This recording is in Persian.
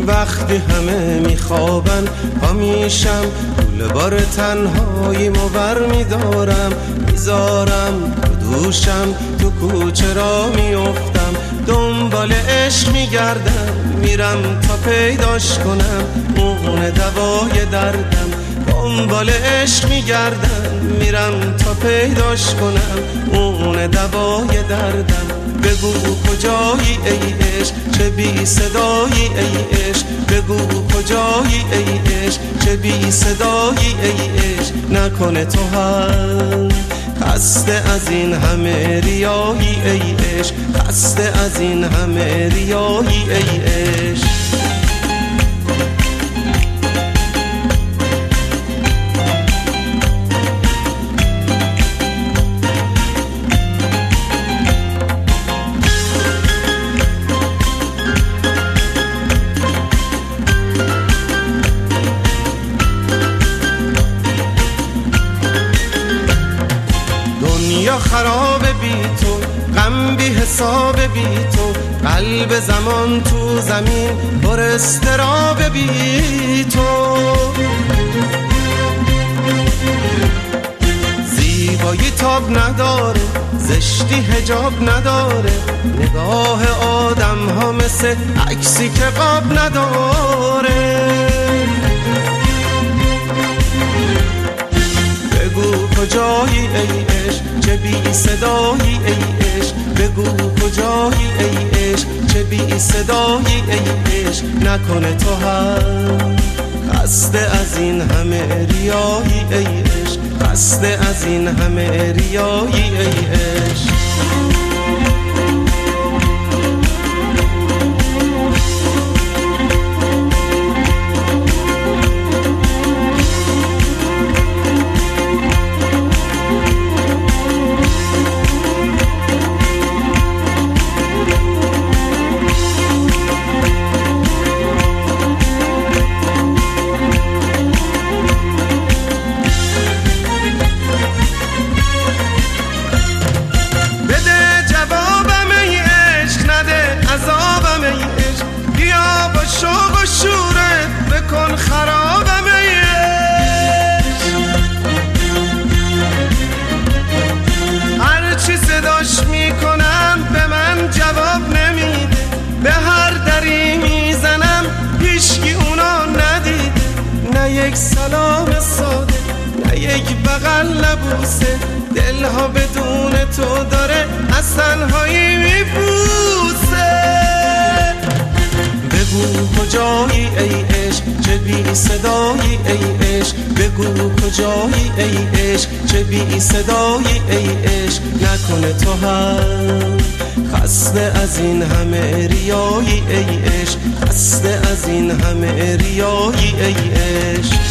وقتی همه میخوابن پا میشم، گوله بار تنهایی مور میدارم، میذارم دوشم تو کوچه را میافتم، دنبال عشق میگردم، میرم تا پیداش کنم، اون دوای دردم. دنبال عشق میگردم، میرم تا پیداش کنم، اون دوای دردم. بگو کجایی ای عشق، چه بی صدایی ای عشق، بگو کجایی ای عشق، چه بی صدایی ای عشق. نکنه تو هم خسته از این همه ریایی ای عشق، خسته از این همه ریایی ای عشق. دنیا خراب بی تو، غم بی حساب بی تو، قلب زمان تو زمین پر اضطراب بی تو. زیبایی تاب نداره، زشتی حجاب نداره، نگاه آدم ها مثل عکسی که قاب نداره. بگو کجایی ای عشق، چه بی صدایی ای عشق، بگو کجایی ای عشق، چه بی صدایی ای عشق. نکنه تو هم خسته از این همه ریایی ای عشق، خسته از این همه ریایی ای عشق. شوق و شورت بکن خرابم ای عشق. هرچی صداش میکنم به من جواب نمیده، به هر دری میزنم هیچکی اونا ندیده. نه یک سلام ساده، نه یک بغل لبوسه، دلها بدون تو داره از تنهایی میپوسه. بگو کجایی ای عشق، چه بی صدایی ای عشق، بگو کجایی ای عشق، چه بی صدایی ای عشق. نکنه تو هم خسته از این همه ریایی ای عشق، خسته از این همه ریایی ای عشق.